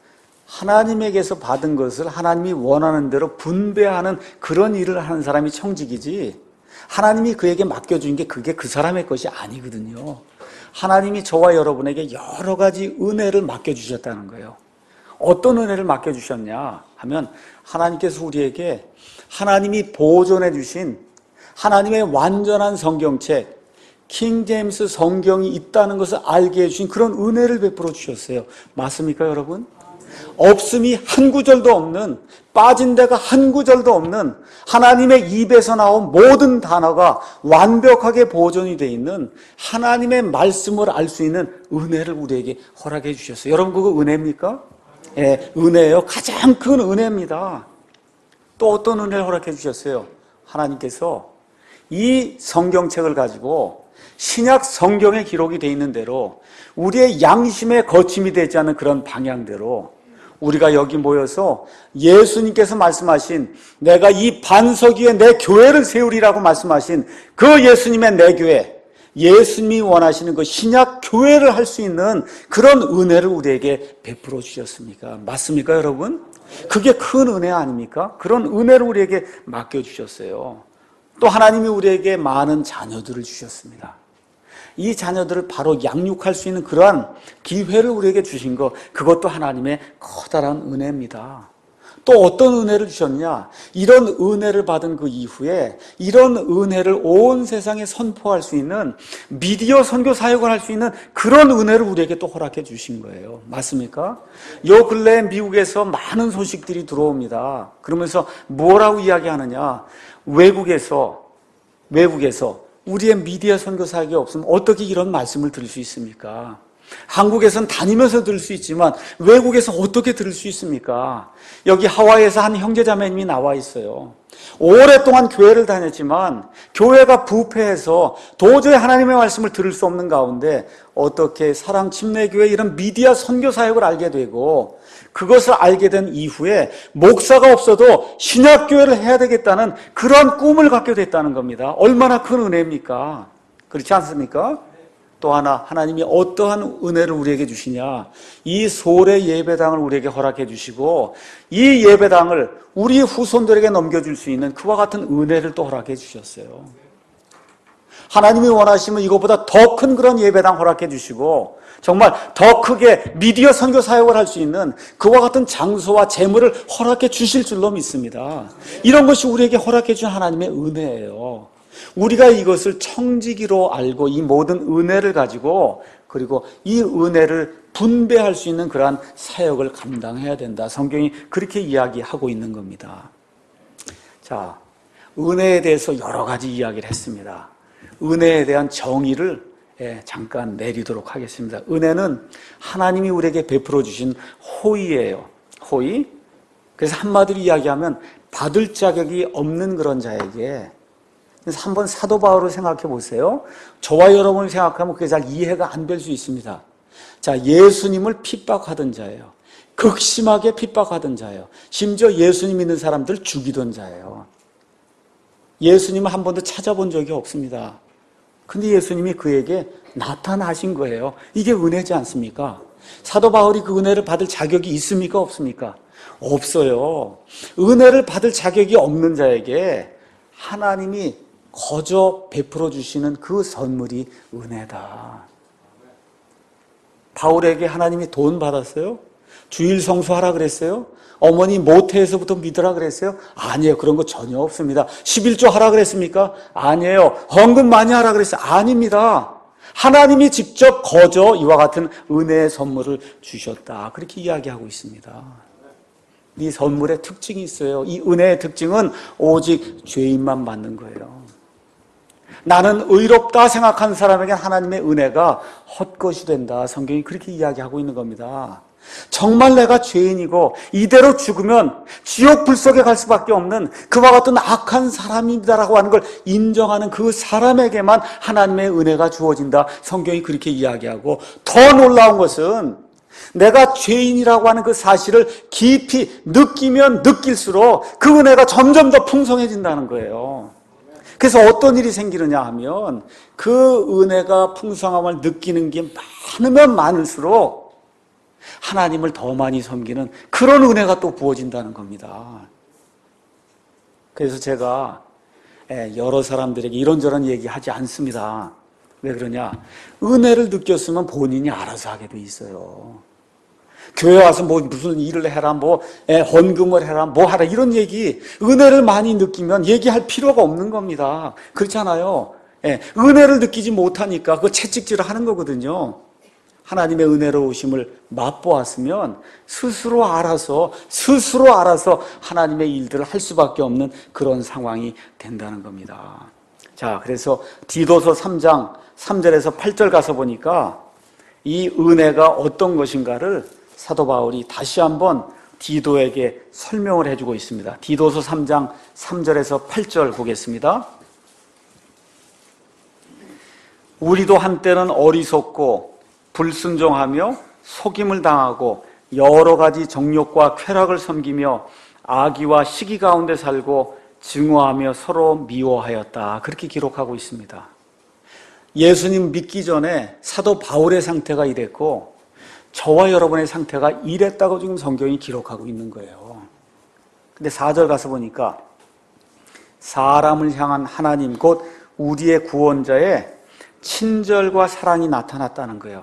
하나님에게서 받은 것을 하나님이 원하는 대로 분배하는 그런 일을 하는 사람이 청지기지, 하나님이 그에게 맡겨준 게 그게 그 사람의 것이 아니거든요. 하나님이 저와 여러분에게 여러 가지 은혜를 맡겨주셨다는 거예요. 어떤 은혜를 맡겨주셨냐 하면, 하나님께서 우리에게 하나님이 보존해 주신 하나님의 완전한 성경책, 킹 제임스 성경이 있다는 것을 알게 해주신 그런 은혜를 베풀어 주셨어요. 맞습니까, 여러분? 없음이 한 구절도 없는, 빠진 데가 한 구절도 없는 하나님의 입에서 나온 모든 단어가 완벽하게 보존이 되어 있는 하나님의 말씀을 알 수 있는 은혜를 우리에게 허락해 주셨어요. 여러분, 그거 은혜입니까? 예, 은혜예요. 가장 큰 은혜입니다. 또 어떤 은혜를 허락해 주셨어요? 하나님께서 이 성경책을 가지고 신약 성경에 기록이 되어 있는 대로 우리의 양심에 거침이 되지 않는 그런 방향대로 우리가 여기 모여서 예수님께서 말씀하신, 내가 이 반석 위에 내 교회를 세우리라고 말씀하신 그 예수님의 내 교회, 예수님이 원하시는 그 신약 교회를 할 수 있는 그런 은혜를 우리에게 베풀어 주셨습니까? 맞습니까, 여러분? 그게 큰 은혜 아닙니까? 그런 은혜를 우리에게 맡겨주셨어요. 또 하나님이 우리에게 많은 자녀들을 주셨습니다. 이 자녀들을 바로 양육할 수 있는 그러한 기회를 우리에게 주신 것, 그것도 하나님의 커다란 은혜입니다. 또 어떤 은혜를 주셨냐? 이런 은혜를 받은 그 이후에 이런 은혜를 온 세상에 선포할 수 있는 미디어 선교 사역을 할 수 있는 그런 은혜를 우리에게 또 허락해 주신 거예요. 맞습니까? 요 근래에 미국에서 많은 소식들이 들어옵니다. 그러면서 뭐라고 이야기하느냐? 외국에서 우리의 미디어 선교 사역이 없으면 어떻게 이런 말씀을 들을 수 있습니까? 한국에선 다니면서 들을 수 있지만 외국에서 어떻게 들을 수 있습니까? 여기 하와이에서 한 형제자매님이 나와 있어요. 오랫동안 교회를 다녔지만 교회가 부패해서 도저히 하나님의 말씀을 들을 수 없는 가운데 어떻게 사랑침례교회 이런 미디어 선교 사역을 알게 되고, 그것을 알게 된 이후에 목사가 없어도 신약교회를 해야 되겠다는 그런 꿈을 갖게 됐다는 겁니다. 얼마나 큰 은혜입니까? 그렇지 않습니까? 또 하나, 하나님이 어떠한 은혜를 우리에게 주시냐? 이 소래 예배당을 우리에게 허락해 주시고 이 예배당을 우리 후손들에게 넘겨줄 수 있는 그와 같은 은혜를 또 허락해 주셨어요. 하나님이 원하시면 이것보다 더 큰 그런 예배당 허락해 주시고 정말 더 크게 미디어 선교 사역을 할 수 있는 그와 같은 장소와 재물을 허락해 주실 줄로 믿습니다. 이런 것이 우리에게 허락해 준 하나님의 은혜예요. 우리가 이것을 청지기로 알고 이 모든 은혜를 가지고, 그리고 이 은혜를 분배할 수 있는 그러한 사역을 감당해야 된다. 성경이 그렇게 이야기하고 있는 겁니다. 자, 은혜에 대해서 여러 가지 이야기를 했습니다. 은혜에 대한 정의를 잠깐 내리도록 하겠습니다. 은혜는 하나님이 우리에게 베풀어 주신 호의예요. 호의. 그래서 한마디로 이야기하면 받을 자격이 없는 그런 자에게. 그래서 한번 사도 바울을 생각해 보세요. 저와 여러분을 생각하면 그게 잘 이해가 안 될 수 있습니다. 자, 예수님을 핍박하던 자예요. 극심하게 핍박하던 자예요. 심지어 예수님 믿는 사람들 죽이던 자예요. 예수님을 한 번도 찾아본 적이 없습니다. 근데 예수님이 그에게 나타나신 거예요. 이게 은혜지 않습니까? 사도 바울이 그 은혜를 받을 자격이 있습니까? 없습니까? 없어요. 은혜를 받을 자격이 없는 자에게 하나님이 거저 베풀어 주시는 그 선물이 은혜다. 바울에게 하나님이 돈 받았어요? 주일 성수하라 그랬어요? 어머니 모태에서부터 믿으라 그랬어요? 아니에요. 그런 거 전혀 없습니다. 11조 하라 그랬습니까? 아니에요. 헌금 많이 하라 그랬어요? 아닙니다. 하나님이 직접 거저 이와 같은 은혜의 선물을 주셨다. 그렇게 이야기하고 있습니다. 이 선물의 특징이 있어요. 이 은혜의 특징은 오직 죄인만 받는 거예요. 나는 의롭다 생각하는 사람에게 하나님의 은혜가 헛것이 된다. 성경이 그렇게 이야기하고 있는 겁니다. 정말 내가 죄인이고 이대로 죽으면 지옥 불 속에 갈 수밖에 없는 그와 같은 악한 사람이다라고 하는 걸 인정하는 그 사람에게만 하나님의 은혜가 주어진다. 성경이 그렇게 이야기하고, 더 놀라운 것은 내가 죄인이라고 하는 그 사실을 깊이 느끼면 느낄수록 그 은혜가 점점 더 풍성해진다는 거예요. 그래서 어떤 일이 생기느냐 하면 그 은혜가 풍성함을 느끼는 게 많으면 많을수록 하나님을 더 많이 섬기는 그런 은혜가 또 부어진다는 겁니다. 그래서 제가 여러 사람들에게 이런저런 얘기하지 않습니다. 왜 그러냐? 은혜를 느꼈으면 본인이 알아서 하게 돼 있어요. 교회 와서 뭐 무슨 일을 해라, 뭐 헌금을 해라, 뭐 하라 이런 얘기, 은혜를 많이 느끼면 얘기할 필요가 없는 겁니다. 그렇잖아요. 은혜를 느끼지 못하니까 그 채찍질을 하는 거거든요. 하나님의 은혜로우심을 맛보았으면 스스로 알아서 하나님의 일들을 할 수밖에 없는 그런 상황이 된다는 겁니다. 자, 그래서 디도서 3장 3절에서 8절 가서 보니까 이 은혜가 어떤 것인가를 사도 바울이 다시 한번 디도에게 설명을 해주고 있습니다. 디도서 3장 3절에서 8절 보겠습니다. 우리도 한때는 어리석고 불순종하며 속임을 당하고 여러 가지 정욕과 쾌락을 섬기며 악의와 시기 가운데 살고 증오하며 서로 미워하였다. 그렇게 기록하고 있습니다. 예수님 믿기 전에 사도 바울의 상태가 이랬고 저와 여러분의 상태가 이랬다고 지금 성경이 기록하고 있는 거예요. 근데 4절 가서 보니까 사람을 향한 하나님 곧 우리의 구원자의 친절과 사랑이 나타났다는 거예요.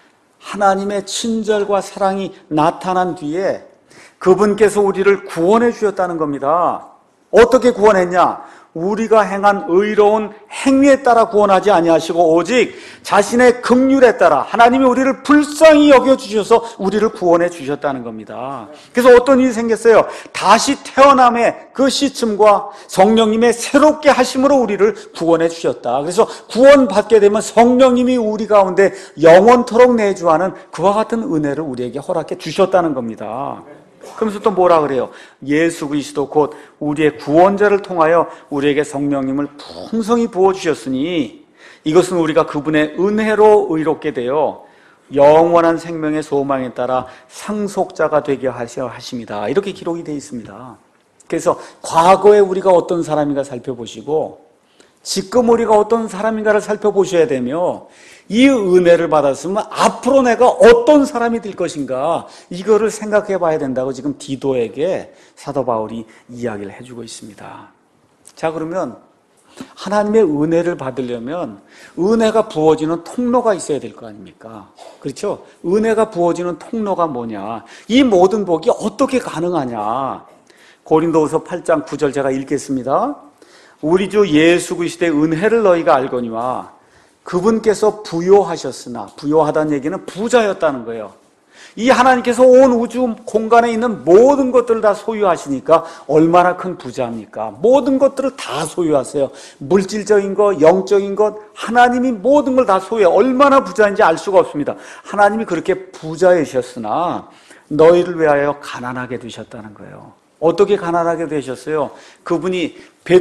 하나님의 친절과 사랑이 나타난 뒤에 그분께서 우리를 구원해 주셨다는 겁니다. 어떻게 구원했냐? 우리가 행한 의로운 행위에 따라 구원하지 아니하시고 오직 자신의 긍휼에 따라 하나님이 우리를 불쌍히 여겨주셔서 우리를 구원해 주셨다는 겁니다. 그래서 어떤 일이 생겼어요? 다시 태어남의 그 시침과 성령님의 새롭게 하심으로 우리를 구원해 주셨다. 그래서 구원받게 되면 성령님이 우리 가운데 영원토록 내주하는 그와 같은 은혜를 우리에게 허락해 주셨다는 겁니다. 그러면서 또 뭐라 그래요? 예수 그리스도 곧 우리의 구원자를 통하여 우리에게 성령님을 풍성히 부어주셨으니 이것은 우리가 그분의 은혜로 의롭게 되어 영원한 생명의 소망에 따라 상속자가 되게 하십니다. 이렇게 기록이 되어 있습니다. 그래서 과거에 우리가 어떤 사람인가 살펴보시고 지금 우리가 어떤 사람인가를 살펴보셔야 되며 이 은혜를 받았으면 앞으로 내가 어떤 사람이 될 것인가 이거를 생각해 봐야 된다고 지금 디도에게 사도 바울이 이야기를 해주고 있습니다. 자, 그러면 하나님의 은혜를 받으려면 은혜가 부어지는 통로가 있어야 될 거 아닙니까? 그렇죠? 은혜가 부어지는 통로가 뭐냐? 이 모든 복이 어떻게 가능하냐? 고린도후서 8장 9절 제가 읽겠습니다. 우리 주 예수 그리스도의 은혜를 너희가 알거니와 그분께서 부요하셨으나, 부요하다는 얘기는 부자였다는 거예요. 이 하나님께서 온 우주 공간에 있는 모든 것들을 다 소유하시니까 얼마나 큰 부자입니까? 모든 것들을 다 소유하세요. 물질적인 것, 영적인 것, 하나님이 모든 걸 다 소유해요. 얼마나 부자인지 알 수가 없습니다. 하나님이 그렇게 부자이셨으나 너희를 위하여 가난하게 되셨다는 거예요. 어떻게 가난하게 되셨어요? 그분이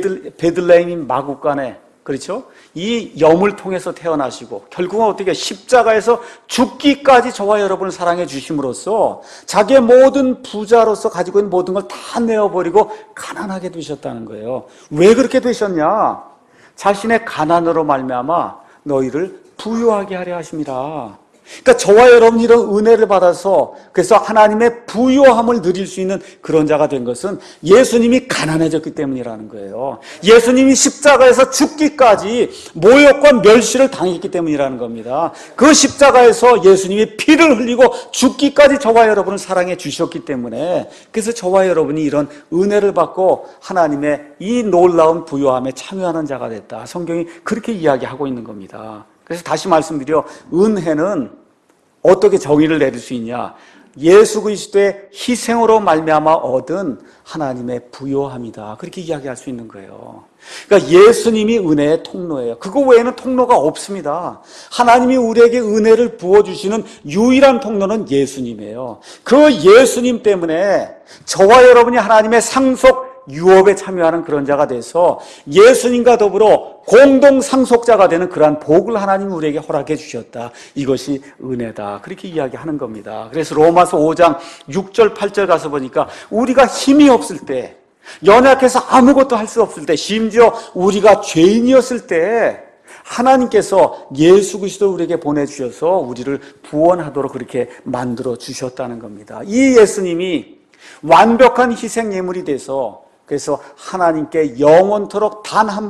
베들레헴 마구간에, 그렇죠? 이 염을 통해서 태어나시고 결국은 어떻게 십자가에서 죽기까지 저와 여러분을 사랑해 주심으로써 자기의 모든 부자로서 가지고 있는 모든 걸 다 내어버리고 가난하게 되셨다는 거예요. 왜 그렇게 되셨냐? 자신의 가난으로 말미암아 너희를 부유하게 하려 하심이라. 그러니까 저와 여러분이 이런 은혜를 받아서 그래서 하나님의 부유함을 누릴 수 있는 그런 자가 된 것은 예수님이 가난해졌기 때문이라는 거예요. 예수님이 십자가에서 죽기까지 모욕과 멸시를 당했기 때문이라는 겁니다. 그 십자가에서 예수님이 피를 흘리고 죽기까지 저와 여러분을 사랑해 주셨기 때문에 그래서 저와 여러분이 이런 은혜를 받고 하나님의 이 놀라운 부유함에 참여하는 자가 됐다. 성경이 그렇게 이야기하고 있는 겁니다. 그래서 다시 말씀드려 은혜는 어떻게 정의를 내릴 수 있냐? 예수 그리스도의 희생으로 말미암아 얻은 하나님의 부요함이다. 그렇게 이야기할 수 있는 거예요. 그러니까 예수님이 은혜의 통로예요. 그거 외에는 통로가 없습니다. 하나님이 우리에게 은혜를 부어주시는 유일한 통로는 예수님이에요. 그 예수님 때문에 저와 여러분이 하나님의 상속 유업에 참여하는 그런 자가 돼서 예수님과 더불어 공동 상속자가 되는 그러한 복을 하나님이 우리에게 허락해 주셨다. 이것이 은혜다. 그렇게 이야기하는 겁니다. 그래서 로마서 5장 6절 8절 가서 보니까 우리가 힘이 없을 때 연약해서 아무것도 할 수 없을 때, 심지어 우리가 죄인이었을 때 하나님께서 예수 그리스도를 우리에게 보내주셔서 우리를 구원하도록 그렇게 만들어 주셨다는 겁니다. 이 예수님이 완벽한 희생 예물이 돼서, 그래서 하나님께 영원토록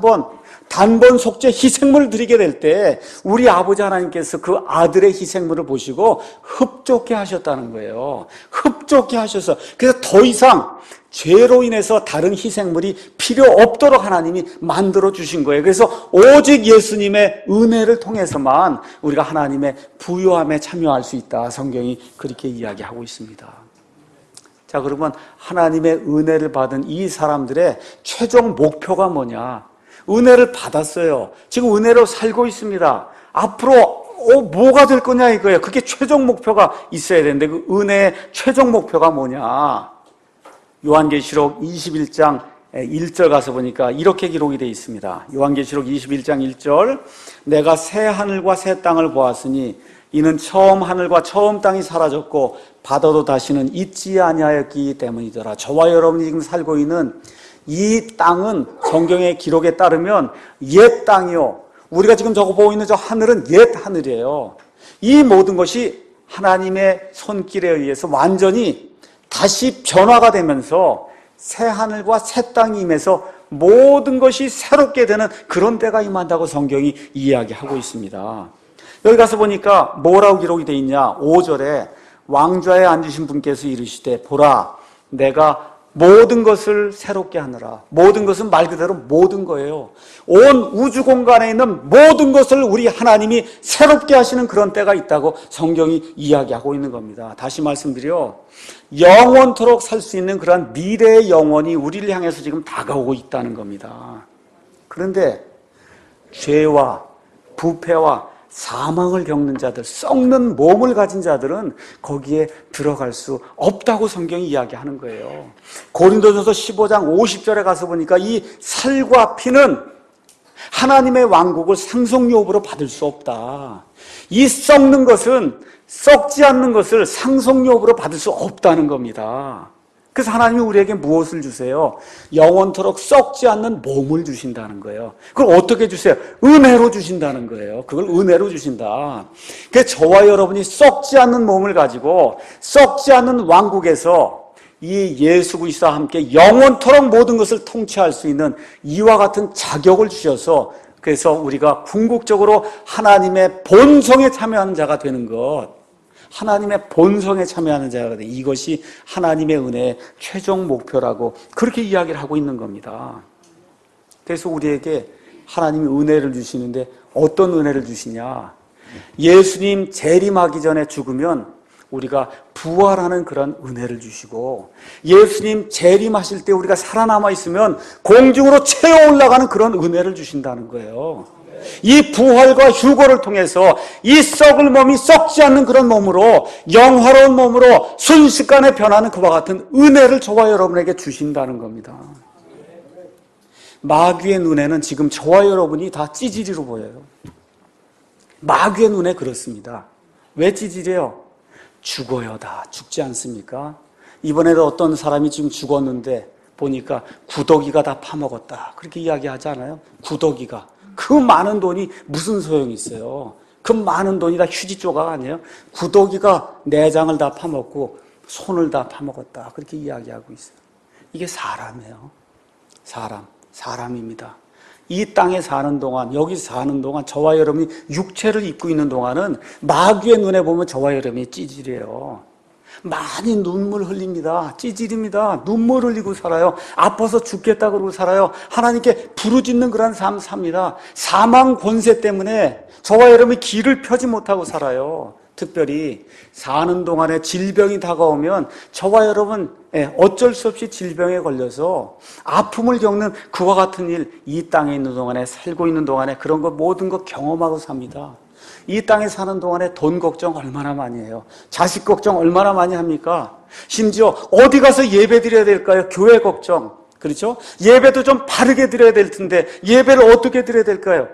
단번 속죄 희생물을 드리게 될 때 우리 아버지 하나님께서 그 아들의 희생물을 보시고 흡족해 하셨다는 거예요. 흡족해 하셔서, 그래서 더 이상 죄로 인해서 다른 희생물이 필요 없도록 하나님이 만들어 주신 거예요. 그래서 오직 예수님의 은혜를 통해서만 우리가 하나님의 부요함에 참여할 수 있다. 성경이 그렇게 이야기하고 있습니다. 자, 그러면 하나님의 은혜를 받은 이 사람들의 최종 목표가 뭐냐? 은혜를 받았어요. 지금 은혜로 살고 있습니다. 앞으로 뭐가 될 거냐 이거예요. 그게 최종 목표가 있어야 되는데 그 은혜의 최종 목표가 뭐냐? 요한계시록 21장 1절 가서 보니까 이렇게 기록이 되어 있습니다. 요한계시록 21장 1절, 내가 새 하늘과 새 땅을 보았으니 이는 처음 하늘과 처음 땅이 사라졌고 바다도 다시는 있지 아니하였기 때문이더라. 저와 여러분이 지금 살고 있는 이 땅은 성경의 기록에 따르면 옛 땅이요, 우리가 지금 저거 보고 있는 저 하늘은 옛 하늘이에요. 이 모든 것이 하나님의 손길에 의해서 완전히 다시 변화가 되면서 새 하늘과 새 땅이 임해서 모든 것이 새롭게 되는 그런 때가 임한다고 성경이 이야기하고 있습니다. 여기 가서 보니까 뭐라고 기록이 되어 있냐? 5절에 왕좌에 앉으신 분께서 이르시되 보라 내가 모든 것을 새롭게 하느라. 모든 것은 말 그대로 모든 거예요. 온 우주 공간에 있는 모든 것을 우리 하나님이 새롭게 하시는 그런 때가 있다고 성경이 이야기하고 있는 겁니다. 다시 말씀드려, 영원토록 살 수 있는 그러한 미래의 영원이 우리를 향해서 지금 다가오고 있다는 겁니다. 그런데 죄와 부패와 사망을 겪는 자들, 썩는 몸을 가진 자들은 거기에 들어갈 수 없다고 성경이 이야기하는 거예요. 고린도전서 15장 50절에 가서 보니까 이 살과 피는 하나님의 왕국을 상속료업으로 받을 수 없다. 이 썩는 것은, 썩지 않는 것을 상속료업으로 받을 수 없다는 겁니다. 그래서 하나님이 우리에게 무엇을 주세요? 영원토록 썩지 않는 몸을 주신다는 거예요. 그걸 어떻게 주세요? 은혜로 주신다는 거예요. 그걸 은혜로 주신다. 그래서 저와 여러분이 썩지 않는 몸을 가지고 썩지 않는 왕국에서 이 예수 그리스도와 함께 영원토록 모든 것을 통치할 수 있는 이와 같은 자격을 주셔서, 그래서 우리가 궁극적으로 하나님의 본성에 참여하는 자가 되는 것, 하나님의 본성에 참여하는 자가 되는, 이것이 하나님의 은혜의 최종 목표라고 그렇게 이야기를 하고 있는 겁니다. 그래서 우리에게 하나님이 은혜를 주시는데 어떤 은혜를 주시냐? 예수님 재림하기 전에 죽으면 우리가 부활하는 그런 은혜를 주시고, 예수님 재림하실 때 우리가 살아남아 있으면 공중으로 채어 올라가는 그런 은혜를 주신다는 거예요. 이 부활과 휴거를 통해서 이 썩을 몸이 썩지 않는 그런 몸으로, 영화로운 몸으로 순식간에 변하는 그와 같은 은혜를 저와 여러분에게 주신다는 겁니다. 마귀의 눈에는 지금 저와 여러분이 다 찌질이로 보여요. 마귀의 눈에 그렇습니다. 왜 찌질해요? 죽어요. 다 죽지 않습니까? 이번에도 어떤 사람이 지금 죽었는데 보니까 구더기가 다 파먹었다, 그렇게 이야기하지 않아요? 구더기가. 그 많은 돈이 무슨 소용이 있어요? 그 많은 돈이 다 휴지 조각 아니에요? 구더기가 내장을 다 파먹고 손을 다 파먹었다, 그렇게 이야기하고 있어요. 이게 사람이에요. 사람입니다. 이 땅에 사는 동안, 여기 사는 동안, 저와 여러분이 육체를 입고 있는 동안은 마귀의 눈에 보면 저와 여러분이 찌질해요. 많이 눈물 흘립니다. 찌질입니다. 눈물 흘리고 살아요. 아파서 죽겠다 그러고 살아요. 하나님께 부르짖는 그런 삶 삽니다. 사망 권세 때문에 저와 여러분이 길을 펴지 못하고 살아요. 특별히 사는 동안에 질병이 다가오면 저와 여러분 어쩔 수 없이 질병에 걸려서 아픔을 겪는 그와 같은 일, 이 땅에 있는 동안에, 살고 있는 동안에 그런 거 모든 거 경험하고 삽니다. 이 땅에 사는 동안에 돈 걱정 얼마나 많이 해요. 자식 걱정 얼마나 많이 합니까? 심지어 어디 가서 예배 드려야 될까요? 교회 걱정. 그렇죠? 예배도 좀 바르게 드려야 될 텐데 예배를 어떻게 드려야 될까요?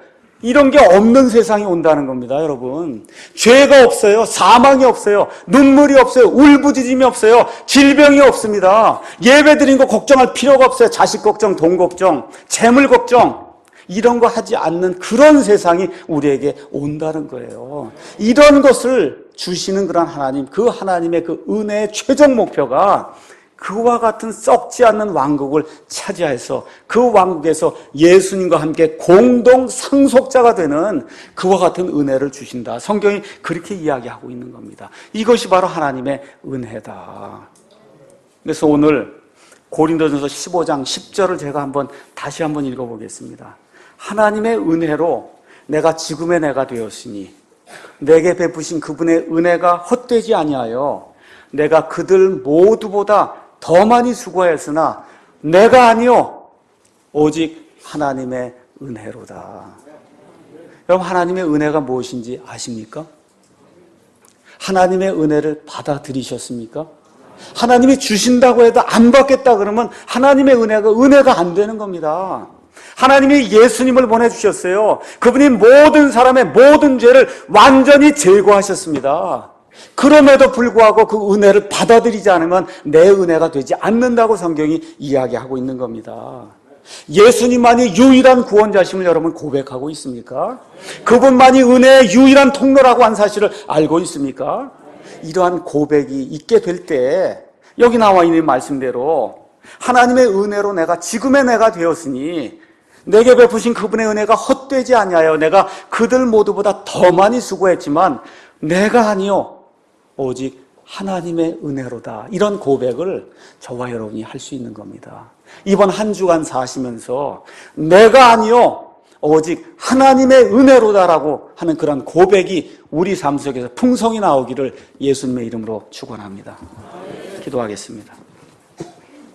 이런 게 없는 세상이 온다는 겁니다, 여러분. 죄가 없어요. 사망이 없어요. 눈물이 없어요. 울부짖음이 없어요. 질병이 없습니다. 예배드린 거 걱정할 필요가 없어요. 자식 걱정, 돈 걱정, 재물 걱정. 이런 거 하지 않는 그런 세상이 우리에게 온다는 거예요. 이런 것을 주시는 그런 하나님, 그 하나님의 그 은혜의 최종 목표가 그와 같은 썩지 않는 왕국을 차지해서 그 왕국에서 예수님과 함께 공동 상속자가 되는 그와 같은 은혜를 주신다. 성경이 그렇게 이야기하고 있는 겁니다. 이것이 바로 하나님의 은혜다. 그래서 오늘 고린도전서 15장 10절을 제가 다시 한번 읽어보겠습니다. 하나님의 은혜로 내가 지금의 내가 되었으니 내게 베푸신 그분의 은혜가 헛되지 아니하여 내가 그들 모두보다 더 많이 수고하였으나 내가 아니요 오직 하나님의 은혜로다. 여러분, 하나님의 은혜가 무엇인지 아십니까? 하나님의 은혜를 받아들이셨습니까? 하나님이 주신다고 해도 안 받겠다 그러면 하나님의 은혜가 안 되는 겁니다. 하나님이 예수님을 보내주셨어요. 그분이 모든 사람의 모든 죄를 완전히 제거하셨습니다. 그럼에도 불구하고 그 은혜를 받아들이지 않으면 내 은혜가 되지 않는다고 성경이 이야기하고 있는 겁니다. 예수님만이 유일한 구원자심을 여러분 고백하고 있습니까? 그분만이 은혜의 유일한 통로라고 한 사실을 알고 있습니까? 이러한 고백이 있게 될 때 여기 나와 있는 말씀대로 하나님의 은혜로 내가 지금의 내가 되었으니 내게 베푸신 그분의 은혜가 헛되지 아니하여 내가 그들 모두보다 더 많이 수고했지만 내가 아니요 오직 하나님의 은혜로다. 이런 고백을 저와 여러분이 할 수 있는 겁니다. 이번 한 주간 사시면서 내가 아니요 오직 하나님의 은혜로다라고 하는 그런 고백이 우리 삶 속에서 풍성히 나오기를 예수님의 이름으로 축원합니다. 기도하겠습니다.